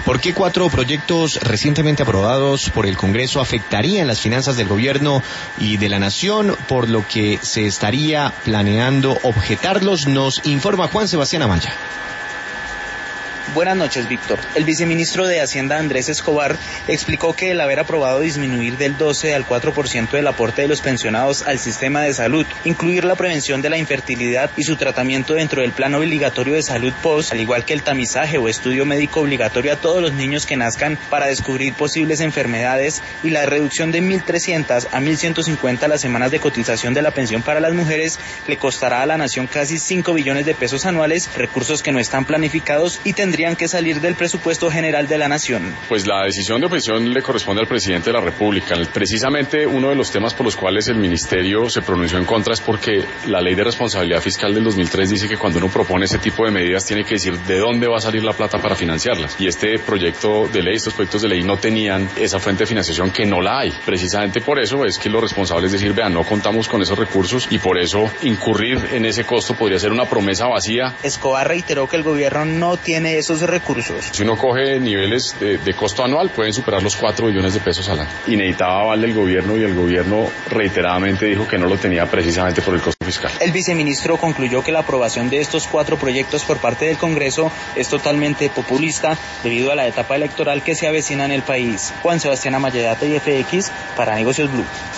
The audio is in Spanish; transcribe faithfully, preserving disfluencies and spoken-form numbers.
¿Por qué cuatro proyectos recientemente aprobados por el Congreso afectarían las finanzas del gobierno y de la nación, por lo que se estaría planeando objetarlos? Nos informa Juan Sebastián Amaya. Buenas noches, Víctor. El viceministro de Hacienda, Andrés Escobar, explicó que el haber aprobado disminuir del doce al cuatro por ciento del aporte de los pensionados al sistema de salud, incluir la prevención de la infertilidad y su tratamiento dentro del plan obligatorio de salud post, al igual que el tamizaje o estudio médico obligatorio a todos los niños que nazcan para descubrir posibles enfermedades, y la reducción de mil trescientas a mil ciento cincuenta las semanas de cotización de la pensión para las mujeres, le costará a la nación casi cinco billones de pesos anuales, recursos que no están planificados y tendrían que salir del presupuesto general de la nación. Pues la decisión de objeción le corresponde al presidente de la República. Precisamente uno de los temas por los cuales el ministerio se pronunció en contra es porque la ley de responsabilidad fiscal del dos mil tres dice que cuando uno propone ese tipo de medidas tiene que decir de dónde va a salir la plata para financiarlas. Y este proyecto de ley, estos proyectos de ley no tenían esa fuente de financiación, que no la hay. Precisamente por eso es que lo responsable es decir, vean, no contamos con esos recursos, y por eso incurrir en ese costo podría ser una promesa vacía. Escobar reiteró que el gobierno no tiene esos recursos. Si uno coge niveles de, de costo anual, pueden superar los cuatro billones de pesos al año. Y necesitaba aval del gobierno, y el gobierno reiteradamente dijo que no lo tenía precisamente por el costo fiscal. El viceministro concluyó que la aprobación de estos cuatro proyectos por parte del Congreso es totalmente populista debido a la etapa electoral que se avecina en el país. Juan Sebastián Amaya, T I F X, para Negocios Blue.